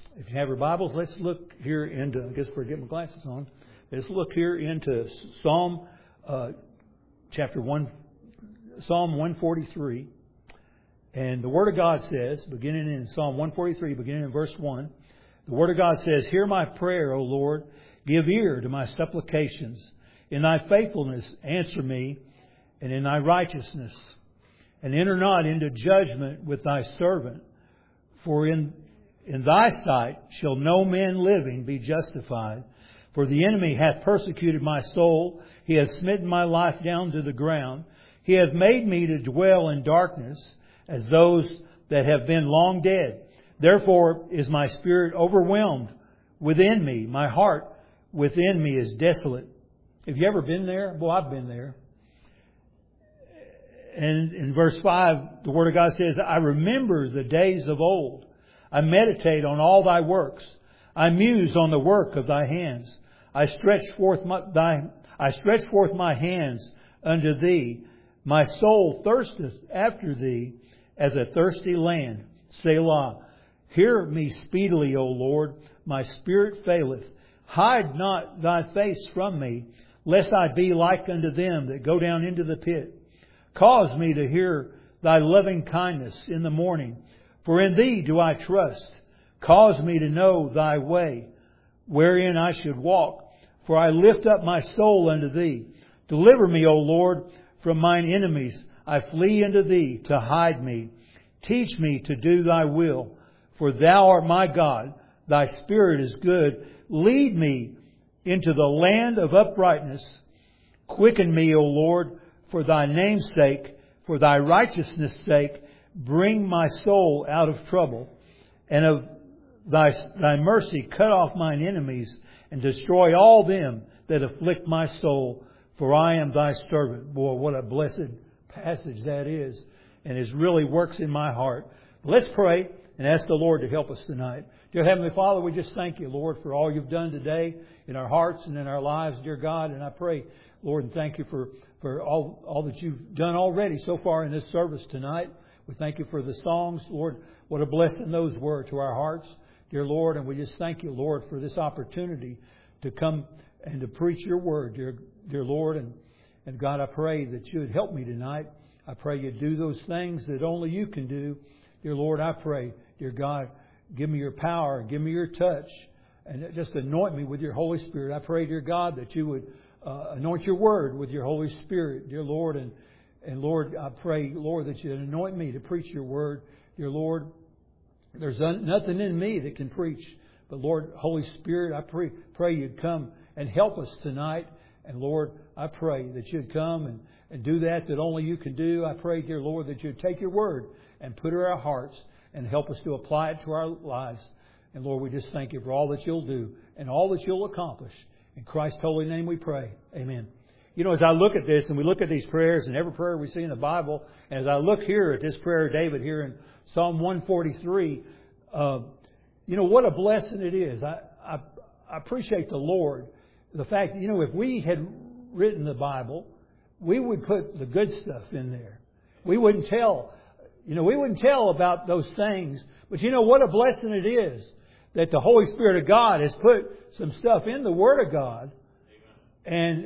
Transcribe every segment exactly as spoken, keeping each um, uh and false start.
if you have your Bibles, let's look here into, I guess if I get my glasses on, let's look here into Psalm uh, chapter one, Psalm one forty-three. And the Word of God says, beginning in Psalm one forty-three, beginning in verse one, the Word of God says, "Hear my prayer, O Lord, give ear to my supplications. In Thy faithfulness answer me, and in Thy righteousness. And enter not into judgment with Thy servant. For in, in Thy sight shall no man living be justified. For the enemy hath persecuted my soul. He hath smitten my life down to the ground. He hath made me to dwell in darkness, as those that have been long dead. Therefore is my spirit overwhelmed within me. My heart within me is desolate." Have you ever been there? Well, I've been there. And in verse five, the Word of God says, "I remember the days of old. I meditate on all Thy works. I muse on the work of Thy hands. I stretch forth my, thy, I stretch forth my hands unto Thee. My soul thirsteth after Thee as a thirsty land. Selah. Hear me speedily, O Lord. My spirit faileth. Hide not Thy face from me, lest I be like unto them that go down into the pit. Cause me to hear Thy loving kindness in the morning, for in Thee do I trust. Cause me to know Thy way, wherein I should walk, for I lift up my soul unto Thee. Deliver me, O Lord, from mine enemies. I flee unto Thee to hide me. Teach me to do Thy will, for Thou art my God. Thy Spirit is good. Lead me into the land of uprightness. Quicken me, O Lord, for Thy name's sake, for Thy righteousness' sake. Bring my soul out of trouble, and of Thy, Thy mercy cut off mine enemies, and destroy all them that afflict my soul. For I am Thy servant." Boy, what a blessed passage that is. And it really works in my heart. Let's pray and ask the Lord to help us tonight. Dear Heavenly Father, we just thank You, Lord, for all You've done today in our hearts and in our lives, dear God. And I pray, Lord, and thank You for, for all, all that You've done already so far in this service tonight. We thank You for the songs. Lord, what a blessing those were to our hearts, dear Lord. And we just thank You, Lord, for this opportunity to come and to preach Your word, dear, dear Lord. And, and God, I pray that You would help me tonight. I pray You do those things that only You can do. Dear Lord, I pray, dear God, give me Your power, give me Your touch, and just anoint me with Your Holy Spirit. I pray, dear God, that You would uh, anoint Your word with Your Holy Spirit, dear Lord. And, and Lord, I pray, Lord, that You anoint me to preach Your word. Dear Lord, there's nothing in me that can preach. But Lord, Holy Spirit, I pray, pray You'd come and help us tonight. And Lord, I pray that You'd come and, and do that that only You can do. I pray, dear Lord, that You'd take Your word and put it in our hearts and help us to apply it to our lives. And Lord, we just thank You for all that You'll do and all that You'll accomplish. In Christ's holy name we pray. Amen. You know, as I look at this and we look at these prayers and every prayer we see in the Bible, and as I look here at this prayer of David here in Psalm one forty-three, uh, you know, what a blessing it is. I, I, I appreciate the Lord. The fact that, you know, if we had written the Bible, we would put the good stuff in there. We wouldn't tell, you know, we wouldn't tell about those things. But you know, what a blessing it is that the Holy Spirit of God has put some stuff in the Word of God. And,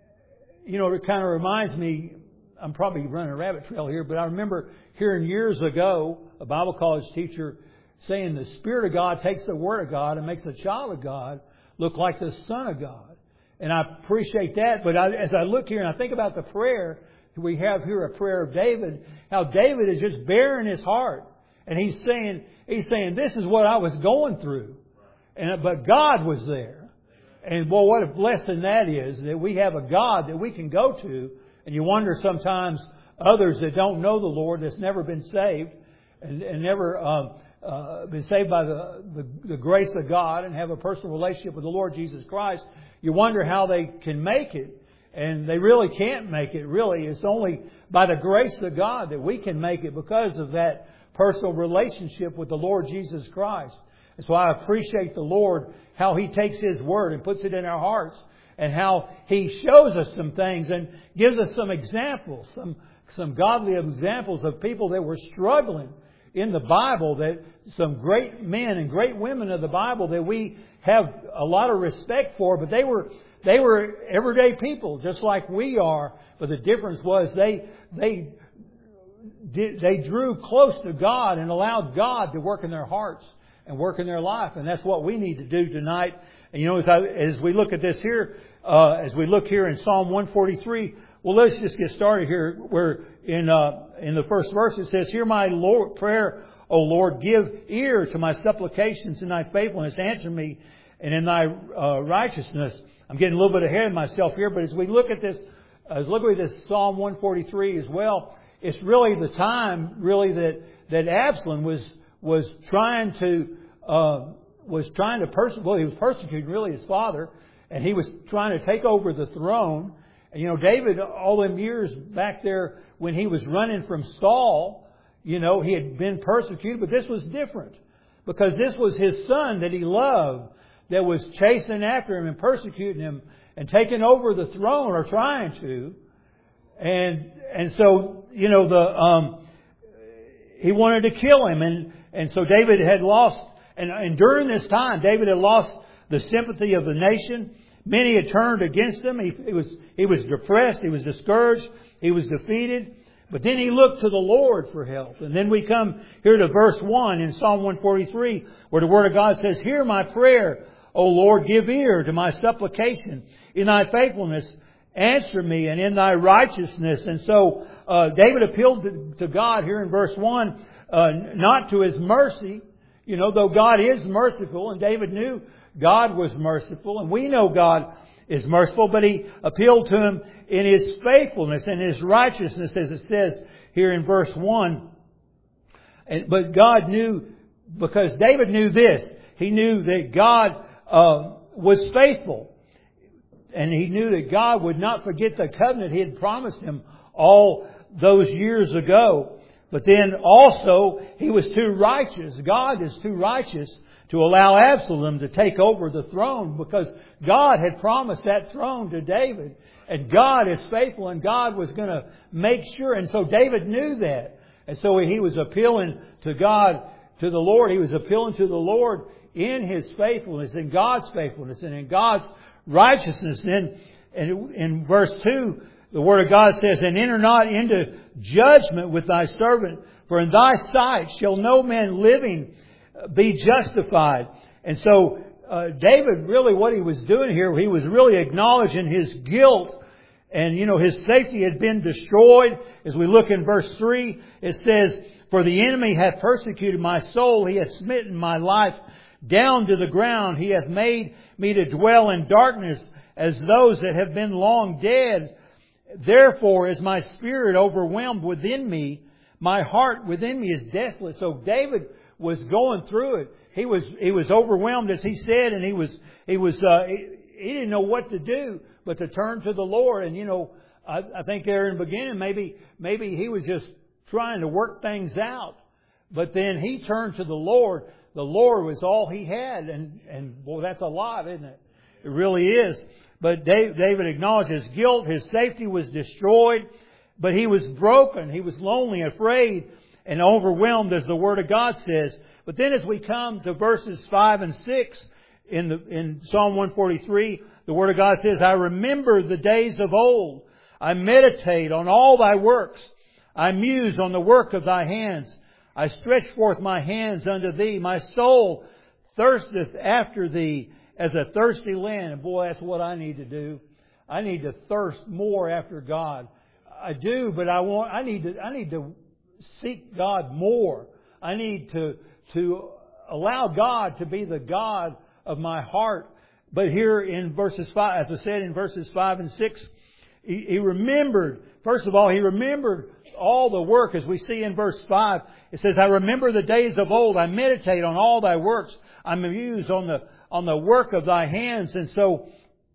you know, it kind of reminds me, I'm probably running a rabbit trail here, but I remember hearing years ago a Bible college teacher saying the Spirit of God takes the Word of God and makes a child of God look like the Son of God. And I appreciate that. But I, as I look here and I think about the prayer, we have here a prayer of David, how David is just bearing his heart. And he's saying, he's saying, this is what I was going through. And but God was there. And boy, what a blessing that is, that we have a God that we can go to. And you wonder sometimes others that don't know the Lord, that's never been saved and, and never uh, uh, been saved by the, the, the grace of God and have a personal relationship with the Lord Jesus Christ, you wonder how they can make it. And they really can't make it, really. It's only by the grace of God that we can make it because of that personal relationship with the Lord Jesus Christ. And so I appreciate the Lord, how He takes His Word and puts it in our hearts, and how He shows us some things and gives us some examples, some some godly examples of people that were struggling in the Bible, that some great men and great women of the Bible that we have a lot of respect for, but they were they were everyday people just like we are. But the difference was they they did, they drew close to God and allowed God to work in their hearts and work in their life, and that's what we need to do tonight. And you know, as I, as we look at this here, uh, as we look here in Psalm one forty-three. Well, let's just get started here. Where in uh, in the first verse it says, "Hear my Lord prayer, O Lord, give ear to my supplications in Thy faithfulness. Answer me, and in Thy uh, righteousness." I'm getting a little bit ahead of myself here, but as we look at this, as look at this Psalm one forty-three as well, it's really the time really that that Absalom was was trying to uh, was trying to persecute. Well, he was persecuting really his father, and he was trying to take over the throne. You know, David, all them years back there when he was running from Saul, you know, he had been persecuted, but this was different. Because this was his son that he loved that was chasing after him and persecuting him and taking over the throne, or trying to. And and so, you know, the um, he wanted to kill him. And, and so David had lost, and, and during this time, David had lost the sympathy of the nation. Many had turned against him. He, he was he was depressed. He was discouraged. He was defeated. But then he looked to the Lord for help. And then we come here to verse one in Psalm one forty-three, where the Word of God says, "Hear my prayer, O Lord, give ear to my supplication. In Thy faithfulness, answer me, and in Thy righteousness." And so uh, David appealed to, to God here in verse one, uh, not to His mercy, you know, though God is merciful, and David knew God was merciful, and we know God is merciful, but he appealed to Him in His faithfulness and His righteousness, as it says here in verse one. And, but God knew, because David knew this, he knew that God uh, was faithful, and he knew that God would not forget the covenant He had promised him all those years ago. But then also, he was too righteous. God is too righteous to allow Absalom to take over the throne, because God had promised that throne to David. And God is faithful, and God was going to make sure. And so David knew that. And so he was appealing to God, to the Lord. He was appealing to the Lord in His faithfulness, in God's faithfulness, and in God's righteousness. And in, in verse two, the Word of God says, "And enter not into judgment with Thy servant, for in Thy sight shall no man living be justified." And so uh, David, really what he was doing here, he was really acknowledging his guilt. And, you know, his safety had been destroyed. As we look in verse three, it says, "For the enemy hath persecuted my soul. He hath smitten my life down to the ground. He hath made me to dwell in darkness as those that have been long dead. Therefore is my spirit overwhelmed within me. My heart within me is desolate." So David was going through it. He was he was overwhelmed, as he said, and he was he was uh, he, he didn't know what to do but to turn to the Lord. And you know, I, I think there in the beginning, maybe maybe he was just trying to work things out. But then he turned to the Lord. The Lord was all he had, and and boy, that's a lot, isn't it? It really is. But David acknowledged his guilt. His safety was destroyed. But he was broken. He was lonely, afraid, and overwhelmed, as the Word of God says. But then as we come to verses five and six in the in Psalm one forty-three, the Word of God says, "I remember the days of old. I meditate on all Thy works. I muse on the work of Thy hands. I stretch forth my hands unto Thee. My soul thirsteth after Thee as a thirsty land." And boy, that's what I need to do. I need to thirst more after God. I do, but I want. I need to. I need to seek God more. I need to to allow God to be the God of my heart. But here in verses five, as I said in verses five and six, he, he remembered. First of all, he remembered all the work, as we see in verse five. It says, "I remember the days of old. I meditate on all Thy works. I muse on the on the work of Thy hands." And so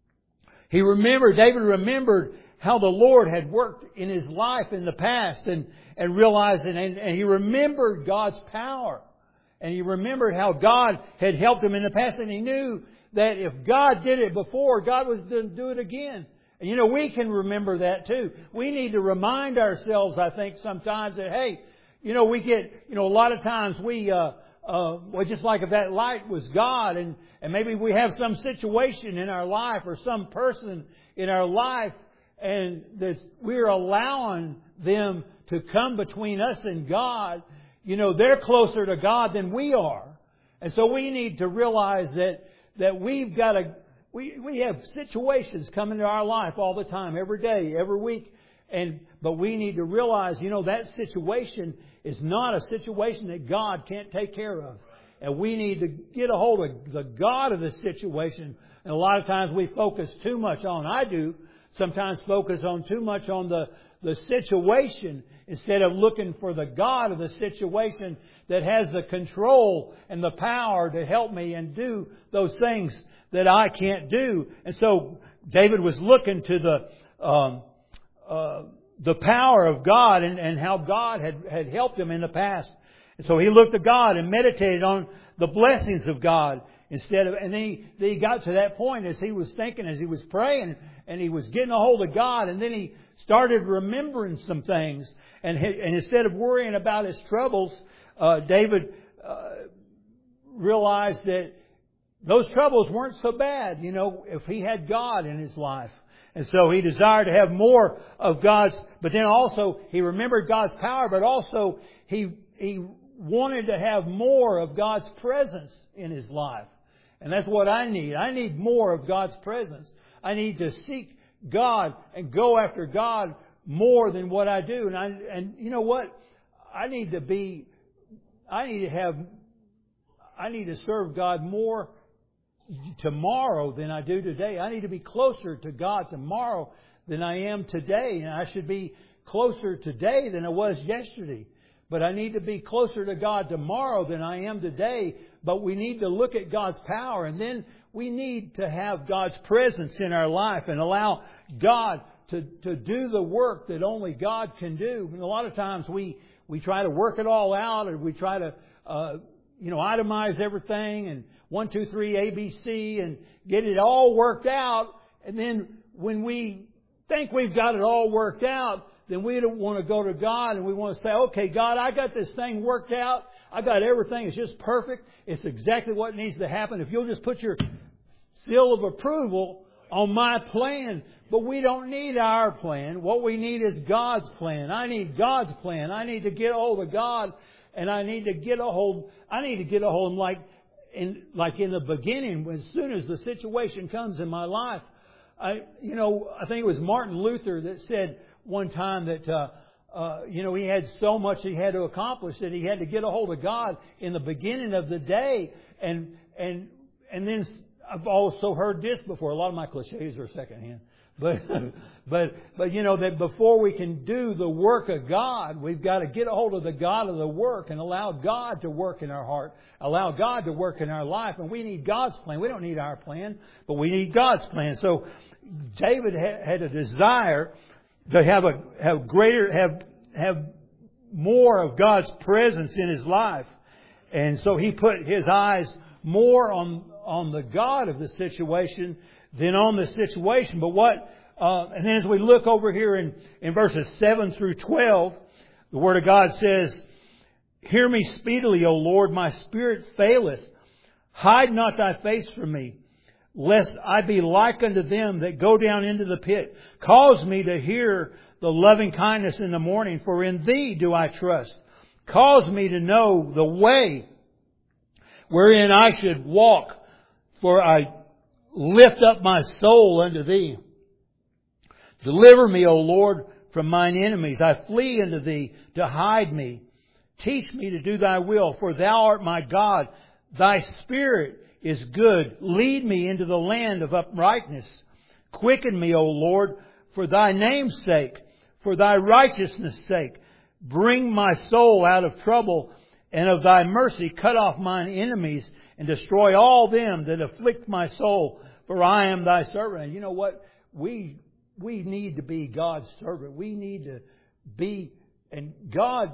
he remembered. David remembered how the Lord had worked in his life in the past, and and realized it, and, and he remembered God's power, and he remembered how God had helped him in the past, and he knew that if God did it before, God was going to do it again. And you know, we can remember that too. We need to remind ourselves, I think, sometimes that, hey, you know, we get, you know, a lot of times we, uh, uh, well, just like if that light was God, and, and maybe we have some situation in our life or some person in our life, and that we're allowing them to come between us and God, you know, they're closer to God than we are. And so we need to realize that, that we've got to, we, we have situations come into our life all the time, every day, every week. And, but we need to realize, you know, that situation is not a situation that God can't take care of. And we need to get a hold of the God of the situation. And a lot of times we focus too much on, I do, sometimes focus on too much on the, the situation instead of looking for the God of the situation that has the control and the power to help me and do those things that I can't do. And so David was looking to the um, uh, the power of God and, and how God had, had helped him in the past. And so he looked to God and meditated on the blessings of God instead of, and then he, then he got to that point as he was thinking, as he was praying, and he was getting a hold of God, and then he started remembering some things. And, he, and instead of worrying about his troubles, uh, David uh, realized that those troubles weren't so bad, you know, if he had God in his life. And so he desired to have more of God's, but then also he remembered God's power, but also he he wanted to have more of God's presence in his life. And that's what I need. I need more of God's presence. I need to seek God and go after God more than what I do. And I, and you know what? I need to be, I need to have, I need to serve God more tomorrow than I do today. I need to be closer to God tomorrow than I am today. And I should be closer today than I was yesterday. But I need to be closer to God tomorrow than I am today. But we need to look at God's power. And then we need to have God's presence in our life and allow God to, to do the work that only God can do. And a lot of times we, we try to work it all out, and we try to uh, you know, itemize everything and one, two, three, A, B, C, and get it all worked out. And then when we think we've got it all worked out, then we don't want to go to God and we want to say, okay, God, I got this thing worked out. I got everything. It's just perfect. It's exactly what needs to happen. If you'll just put your seal of approval on my plan. But we don't need our plan. What we need is God's plan. I need God's plan. I need to get a hold of God, and I need to get a hold, I need to get a hold of Him like in, like in the beginning, as soon as the situation comes in my life. I, you know, I think it was Martin Luther that said one time that, uh, uh, you know, he had so much he had to accomplish that he had to get a hold of God in the beginning of the day. And, and, and then I've also heard this before. A lot of my cliches are secondhand. But, but, but, you know, that before we can do the work of God, we've got to get a hold of the God of the work and allow God to work in our heart, allow God to work in our life. And we need God's plan. We don't need our plan, but we need God's plan. So David had a desire to have a, have greater, have, have more of God's presence in his life. And so he put his eyes more on, on the God of the situation than on the situation. But what, uh, and then as we look over here in, in verses seven through twelve, the Word of God says, "Hear me speedily, O Lord, my spirit faileth. Hide not thy face from me, lest I be like unto them that go down into the pit. Cause me to hear the loving kindness in the morning, for in Thee do I trust. Cause me to know the way wherein I should walk, for I lift up my soul unto Thee. Deliver me, O Lord, from mine enemies. I flee unto Thee to hide me. Teach me to do Thy will, for Thou art my God. Thy Spirit is good. Lead me into the land of uprightness. Quicken me, O Lord, for Thy name's sake, for Thy righteousness' sake. Bring my soul out of trouble, and of Thy mercy cut off mine enemies, and destroy all them that afflict my soul, for I am Thy servant." And you know what? We we need to be God's servant. We need to be, and God,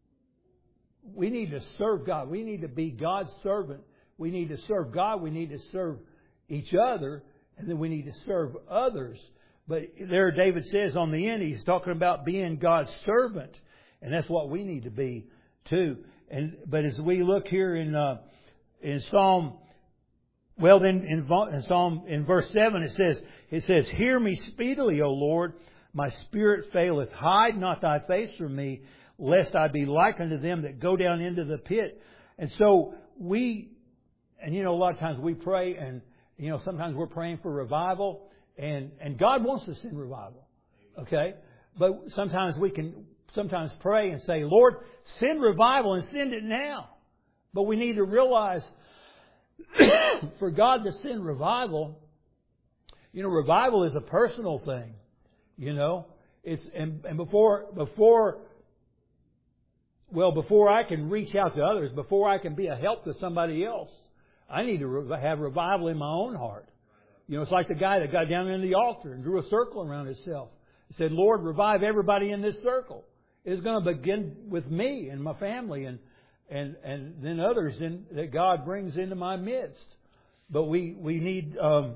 we need to serve God. We need to be God's servant. We need to serve God. We need to serve each other, and then we need to serve others. But there David says on the end, he's talking about being God's servant. And that's what we need to be too. And but as we look here in uh, in Psalm, well then in, in Psalm in verse seven it says it says, "Hear me speedily, O Lord, my spirit faileth. Hide not thy face from me, lest I be like unto them that go down into the pit." And so we, and you know, a lot of times we pray, and you know, sometimes we're praying for revival, and and God wants to send revival, okay? But sometimes we can sometimes pray and say, "Lord, send revival and send it now." But we need to realize, for God to send revival, you know, revival is a personal thing. You know, it's and, and before before well before I can reach out to others, before I can be a help to somebody else, I need to re- have revival in my own heart. You know, it's like the guy that got down in the altar and drew a circle around himself. He said, "Lord, revive everybody in this circle." It's going to begin with me and my family, and and and then others in, that God brings into my midst. But we we need. Um,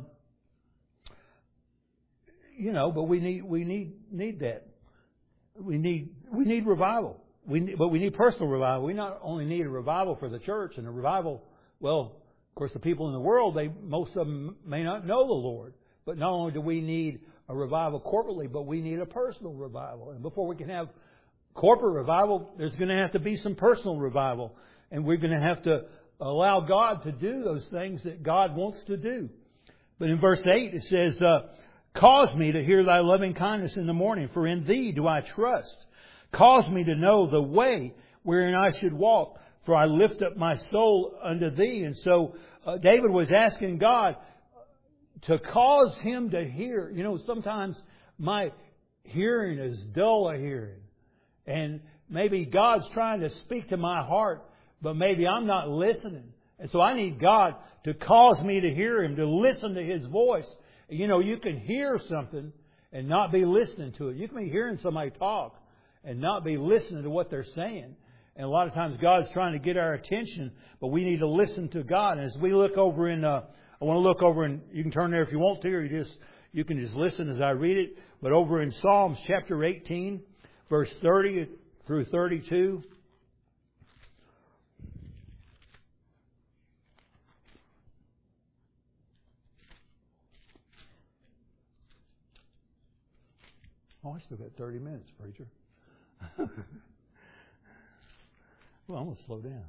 You know, but we need we need need that. We need we need revival. We need, but we need personal revival. We not only need a revival for the church and a revival. Well, of course, the people in the world, they most of them may not know the Lord. But not only do we need a revival corporately, but we need a personal revival. And before we can have corporate revival, there's going to have to be some personal revival, and we're going to have to allow God to do those things that God wants to do. But in verse eight, it says. Uh, Cause me to hear thy loving kindness in the morning, for in thee do I trust. Cause me to know the way wherein I should walk, for I lift up my soul unto thee. And so uh, David was asking God to cause him to hear. You know, sometimes my hearing is dull of hearing. And maybe God's trying to speak to my heart, but maybe I'm not listening. And so I need God to cause me to hear Him, to listen to His voice. You know, you can hear something and not be listening to it. You can be hearing somebody talk and not be listening to what they're saying. And a lot of times God's trying to get our attention, but we need to listen to God. And as we look over in, uh, I want to look over in, you can turn there if you want to, or you just, you can just listen as I read it. But over in Psalms chapter eighteen, verse thirty through thirty-two. Oh, I still got thirty minutes, preacher. Well, I'm going to slow down.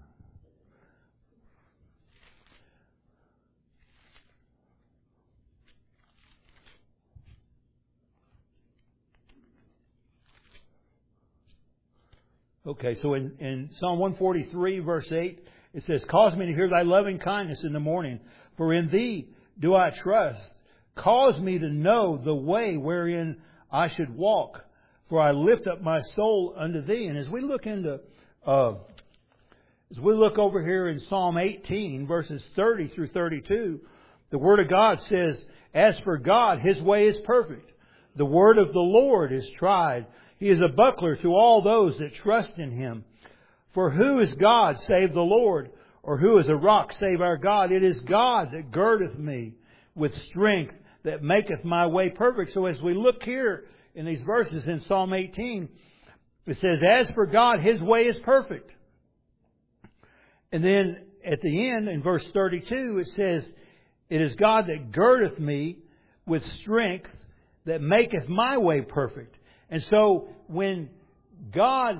Okay, so in, in Psalm one forty-three, verse eight, it says, "Cause me to hear thy loving kindness in the morning, for in thee do I trust. Cause me to know the way wherein I should walk, for I lift up my soul unto thee." And as we look into, uh, as we look over here in Psalm eighteen, verses thirty through thirty-two, the Word of God says, "As for God, His way is perfect. The word of the Lord is tried. He is a buckler to all those that trust in Him. For who is God save the Lord? Or who is a rock save our God? It is God that girdeth me with strength, that maketh my way perfect." So as we look here in these verses in Psalm eighteen, it says, "As for God, His way is perfect." And then at the end, in verse thirty-two, it says, "It is God that girdeth me with strength, that maketh my way perfect." And so when God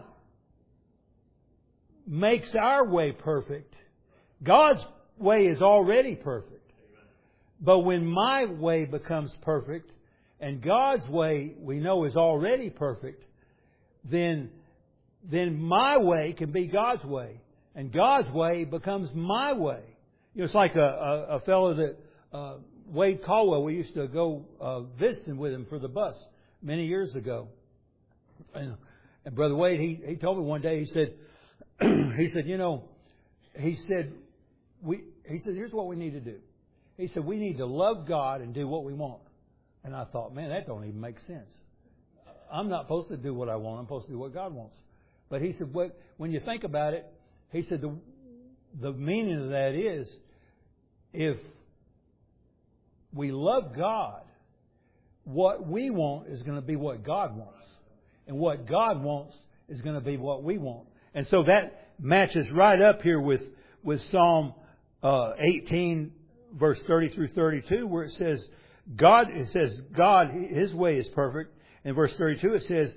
makes our way perfect, God's way is already perfect. But when my way becomes perfect, and God's way we know is already perfect, then, then my way can be God's way. And God's way becomes my way. You know, it's like a, a, a fellow that, uh, Wade Caldwell, we used to go uh, visiting with him for the bus many years ago. And, and Brother Wade, he, he told me one day, he said, he said, you know, he said, we, he said, here's what we need to do. He said, we need to love God and do what we want. And I thought, man, that don't even make sense. I'm not supposed to do what I want. I'm supposed to do what God wants. But he said, what, when you think about it, he said, the, the meaning of that is, if we love God, what we want is going to be what God wants. And what God wants is going to be what we want. And so that matches right up here with, with Psalm uh, eighteen, verse thirty through thirty-two, where it says, God, it says, God, His way is perfect. In verse thirty-two, it says,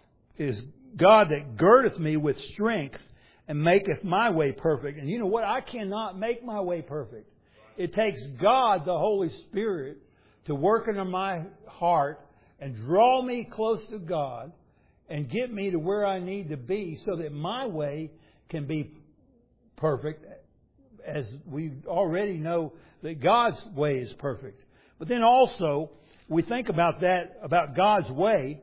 is God that girdeth me with strength and maketh my way perfect. And you know what? I cannot make my way perfect. It takes God, the Holy Spirit, to work into my heart and draw me close to God and get me to where I need to be so that my way can be perfect, as we already know that God's way is perfect. But then also, we think about that, about God's way,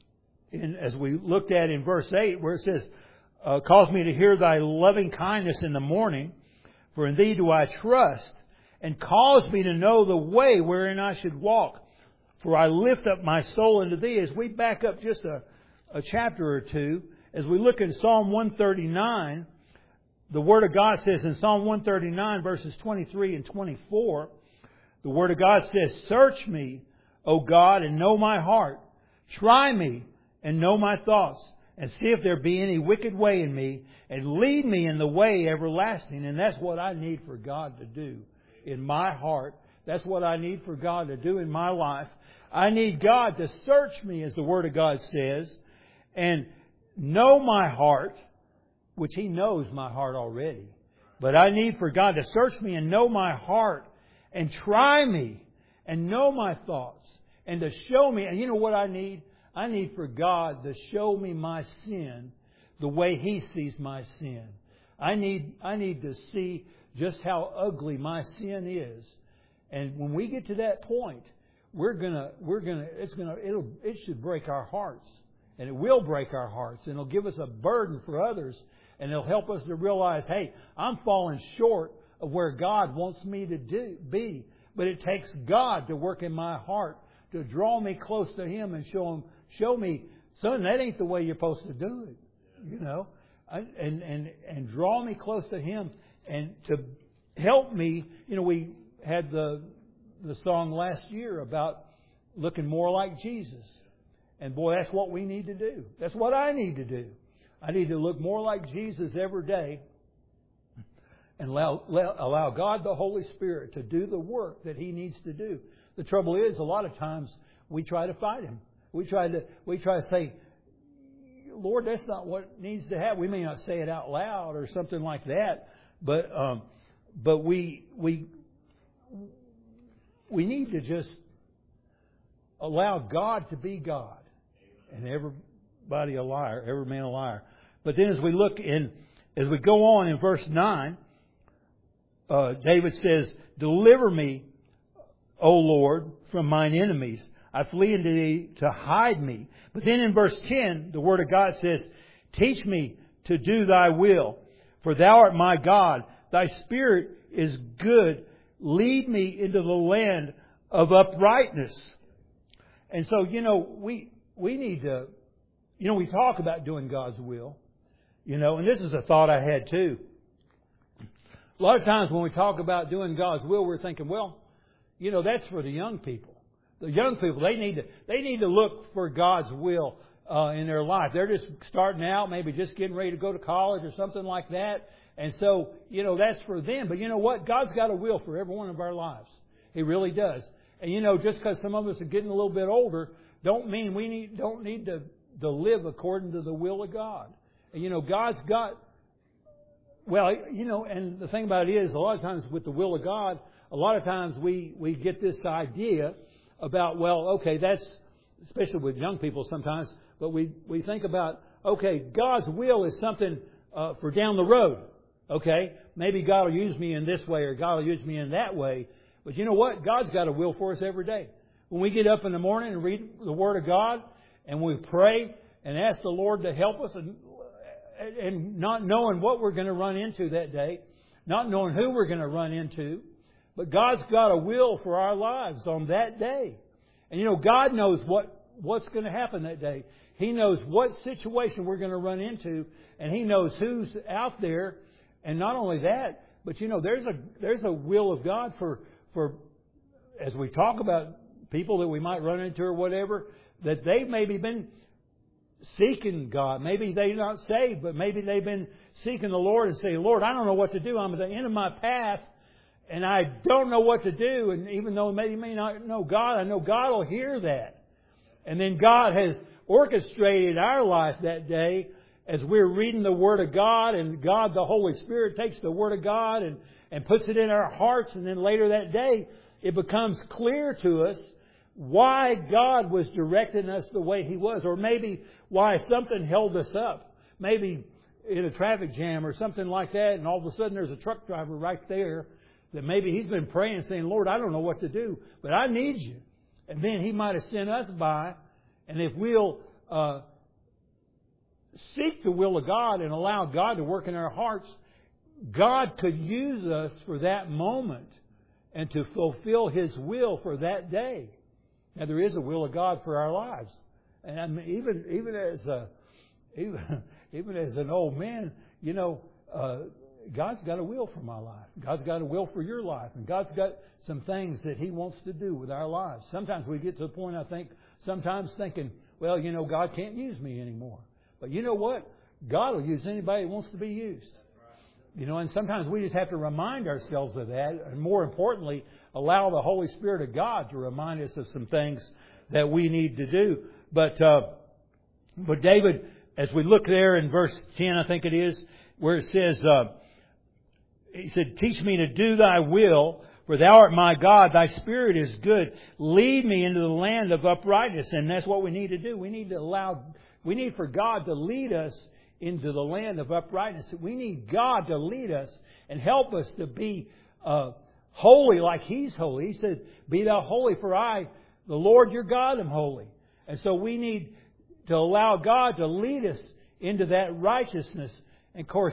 in, as we looked at in verse eight, where it says, uh, cause me to hear Thy loving kindness in the morning, for in Thee do I trust, and cause me to know the way wherein I should walk. For I lift up my soul unto Thee. As we back up just a, a chapter or two, as we look in Psalm one thirty-nine, the Word of God says in Psalm one thirty-nine, verses twenty-three and twenty-four, the Word of God says, Search me, O God, and know my heart. Try me and know my thoughts, and see if there be any wicked way in me, and lead me in the way everlasting. And that's what I need for God to do in my heart. That's what I need for God to do in my life. I need God to search me, as the Word of God says, and know my heart, which He knows my heart already. But I need for God to search me and know my heart, and try me and know my thoughts, and to show me. And you know what I need? I need for God to show me my sin the way He sees my sin. I need, I need to see just how ugly my sin is. And when we get to that point, we're gonna, we're gonna, it's gonna, it'll, it should break our hearts, and it will break our hearts, and it'll give us a burden for others, and it'll help us to realize, hey, I'm falling short of where God wants me to do, be. But it takes God to work in my heart to draw me close to Him and show Him, show me, son, that ain't the way you're supposed to do it, you know, I, and and and draw me close to Him, and to help me. You know, we had the the song last year about looking more like Jesus, and boy, that's what we need to do. That's what I need to do. I need to look more like Jesus every day, and allow, allow God the Holy Spirit to do the work that He needs to do. The trouble is, a lot of times we try to fight Him. We try to we try to say, Lord, that's not what needs to happen. We may not say it out loud or something like that, but um, but we we we need to just allow God to be God, and everybody a liar, every man a liar. But then, as we look in, as we go on in verse nine, uh, David says, "Deliver me, O Lord, from mine enemies. I flee unto Thee to hide me." But then in verse ten, the Word of God says, "Teach me to do Thy will, for Thou art my God. Thy Spirit is good. Lead me into the land of uprightness." And so, you know, we we need to, you know, we talk about doing God's will, you know, and this is a thought I had too. A lot of times when we talk about doing God's will, we're thinking, well, you know, that's for the young people. The young people, they need to they need to look for God's will uh, in their life. They're just starting out, maybe just getting ready to go to college or something like that. And so, you know, that's for them. But you know what? God's got a will for every one of our lives. He really does. And you know, just because some of us are getting a little bit older, don't mean we need don't need to, to live according to the will of God. And you know, God's got, well, you know, and the thing about it is, a lot of times with the will of God, a lot of times we, we get this idea about, well, okay, that's, especially with young people sometimes, but we, we think about, okay, God's will is something uh, for down the road. Okay, maybe God will use me in this way or God will use me in that way. But you know what? God's got a will for us every day. When we get up in the morning and read the Word of God and we pray and ask the Lord to help us, and, and not knowing what we're going to run into that day, not knowing who we're going to run into, but God's got a will for our lives on that day. And you know, God knows what, what's going to happen that day. He knows what situation we're going to run into, and He knows who's out there. And not only that, but you know, there's a there's a will of God for, for as we talk about people that we might run into or whatever, that they've maybe been seeking God. Maybe they're not saved, but maybe they've been seeking the Lord and saying, Lord, I don't know what to do. I'm at the end of my path and I don't know what to do. And even though maybe you may not know God, I know God will hear that. And then God has orchestrated our life that day as we're reading the Word of God, and God, the Holy Spirit, takes the Word of God and, and puts it in our hearts. And then later that day, it becomes clear to us why God was directing us the way He was, or maybe why something held us up. Maybe in a traffic jam or something like that, and all of a sudden there's a truck driver right there that maybe he's been praying saying, Lord, I don't know what to do, but I need You. And then He might have sent us by, and if we'll uh, seek the will of God and allow God to work in our hearts, God could use us for that moment and to fulfill His will for that day. Now, there is a will of God for our lives. And I mean, even even as a, even, even as an old man, you know, uh, God's got a will for my life. God's got a will for your life. And God's got some things that He wants to do with our lives. Sometimes we get to the point, I think, sometimes thinking, well, you know, God can't use me anymore. But you know what? God will use anybody who wants to be used. You know, and sometimes we just have to remind ourselves of that. And more importantly, allow the Holy Spirit of God to remind us of some things that we need to do. But, uh, but David, as we look there in verse ten, I think it is, where it says, uh, he said, teach me to do Thy will, for Thou art my God. Thy Spirit is good. Lead me into the land of uprightness. And that's what we need to do. We need to allow, we need for God to lead us into the land of uprightness. We need God to lead us and help us to be uh, holy like He's holy. He said, be Thou holy, for I, the Lord your God, am holy. And so we need to allow God to lead us into that righteousness. And of course,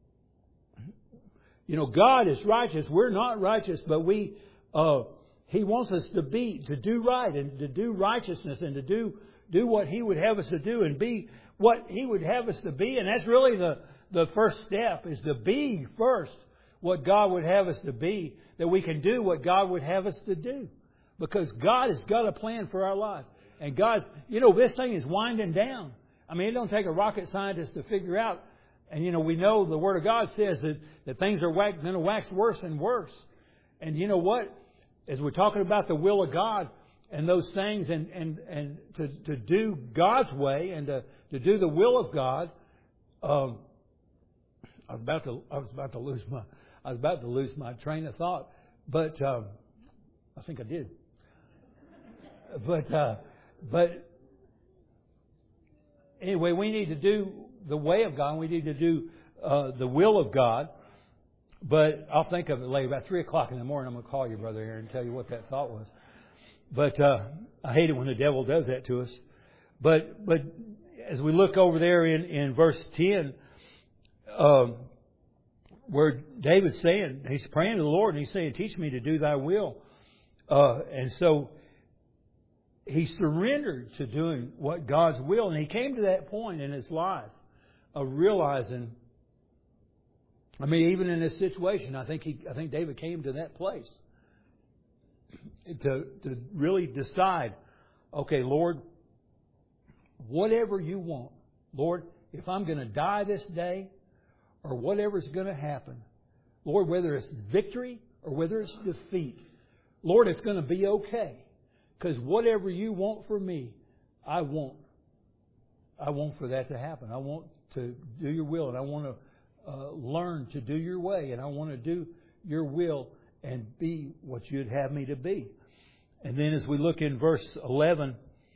you know, God is righteous. We're not righteous, but we, uh, He wants us to be, to do right and to do righteousness and to do, do what He would have us to do and be what He would have us to be. And that's really the, the first step, is to be first what God would have us to be, that we can do what God would have us to do. Because God has got a plan for our life. And God's, you know, this thing is winding down. I mean, it don't take a rocket scientist to figure out. And, you know, we know the Word of God says that, that things are wax, going to wax worse and worse. And you know what? As we're talking about the will of God and those things, and, and, and to, to do God's way and to, to do the will of God, um, I was about to I was about to lose my I was about to lose my train of thought, but um, I think I did. But uh, but anyway, we need to do the way of God. We need to do uh, the will of God. But I'll think of it later. About three o'clock in the morning, I'm going to call you, Brother Aaron, and tell you what that thought was. But uh, I hate it when the devil does that to us. But but as we look over there in, in verse ten, um, where David's saying, he's praying to the Lord, and he's saying, teach me to do Thy will. Uh, and so he surrendered to doing what God's will. And he came to that point in his life of realizing, I mean, even in this situation, I think he, I think David came to that place to to really decide, okay, Lord, whatever You want, Lord, if I'm going to die this day, or whatever's going to happen, Lord, whether it's victory or whether it's defeat, Lord, it's going to be okay, because whatever You want for me, I want. I want for that to happen. I want to do Your will, and I want to Uh, learn to do Your way, and I want to do Your will and be what You'd have me to be. And then as we look in verse eleven,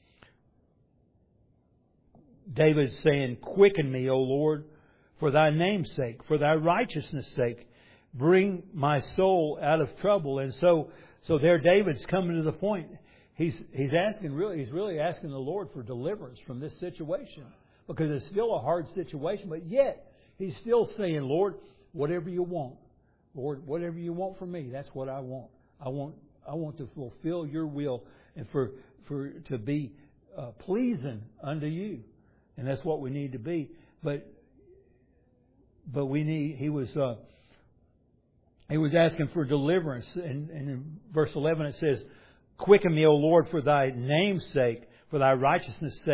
David's saying, quicken me, O Lord, for Thy name's sake, for Thy righteousness' sake. Bring my soul out of trouble. And so so there David's coming to the point. He's he's asking really he's really asking the Lord for deliverance from this situation, because it's still a hard situation, but yet he's still saying, Lord, whatever You want. Lord, whatever You want for me, that's what I want. I want I want to fulfill Your will and for for to be uh, pleasing unto You. And that's what we need to be. But but we need he was uh, he was asking for deliverance. And, and in verse eleven it says, quicken me, O Lord, for Thy name's sake, for Thy righteousness' sake.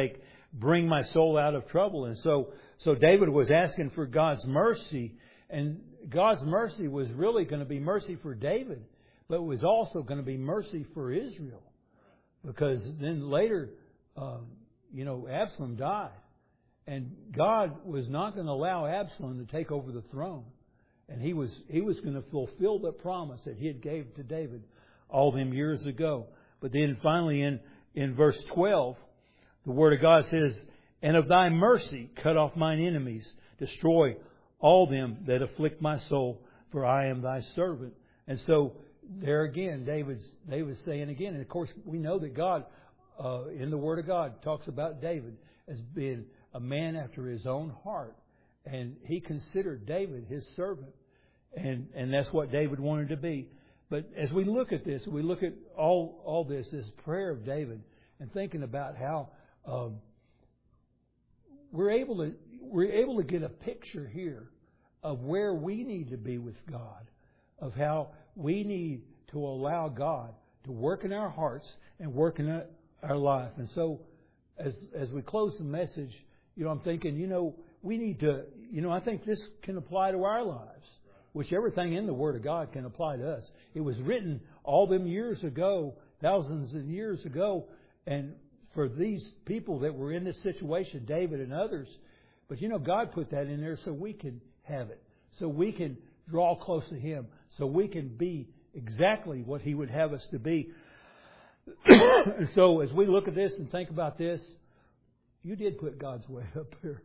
bring my soul out of trouble. And so, so David was asking for God's mercy, and God's mercy was really going to be mercy for David, but it was also going to be mercy for Israel, because then later, um, you know, Absalom died, and God was not going to allow Absalom to take over the throne, and he was he was going to fulfill the promise that he had gave to David all them years ago. But then finally in in verse twelve, the Word of God says, "And of Thy mercy cut off mine enemies, destroy all them that afflict my soul, for I am Thy servant." And so there again, David's David's saying again, and of course we know that God, uh, in the Word of God, talks about David as being a man after His own heart, and He considered David His servant, and and that's what David wanted to be. But as we look at this, we look at all all this, this prayer of David, and thinking about how um, we're able to we're able to get a picture here of where we need to be with God, of how we need to allow God to work in our hearts and work in our life. And so, as as we close the message, you know, I'm thinking, you know, we need to, you know, I think this can apply to our lives, which everything in the Word of God can apply to us. It was written all them years ago, thousands of years ago, and for these people that were in this situation, David and others. But you know, God put that in there so we can have it, so we can draw close to Him, so we can be exactly what He would have us to be. And so as we look at this and think about this, you did put God's way up here.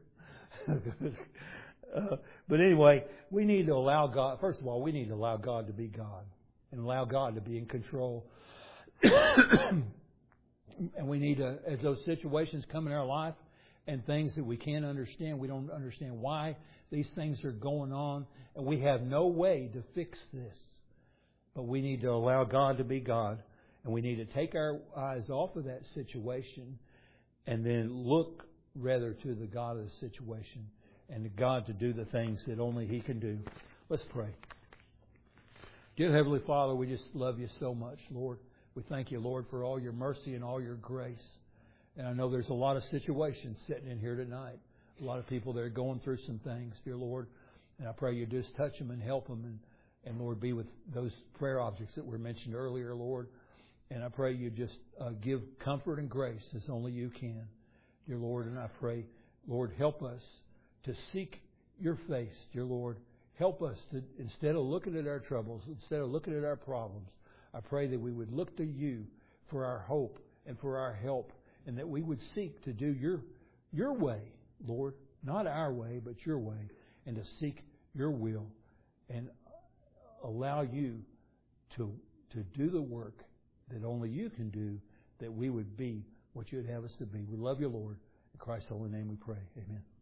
uh, but anyway, we need to allow God, first of all, we need to allow God to be God and allow God to be in control. And we need to, as those situations come in our life and things that we can't understand, we don't understand why these things are going on, and we have no way to fix this. But we need to allow God to be God, and we need to take our eyes off of that situation and then look rather to the God of the situation and to God to do the things that only He can do. Let's pray. Dear Heavenly Father, we just love You so much, Lord. We thank You, Lord, for all Your mercy and all Your grace. And I know there's a lot of situations sitting in here tonight. A lot of people that are going through some things, dear Lord. And I pray You just touch them and help them. And, and Lord, be with those prayer objects that were mentioned earlier, Lord. And I pray You just uh, give comfort and grace as only You can, dear Lord. And I pray, Lord, help us to seek Your face, dear Lord. Help us to, instead of looking at our troubles, instead of looking at our problems, I pray that we would look to You for our hope and for our help, and that we would seek to do Your Your way, Lord, not our way, but Your way, and to seek Your will and allow You to to do the work that only You can do, that we would be what You would have us to be. We love You, Lord. In Christ's holy name we pray. Amen.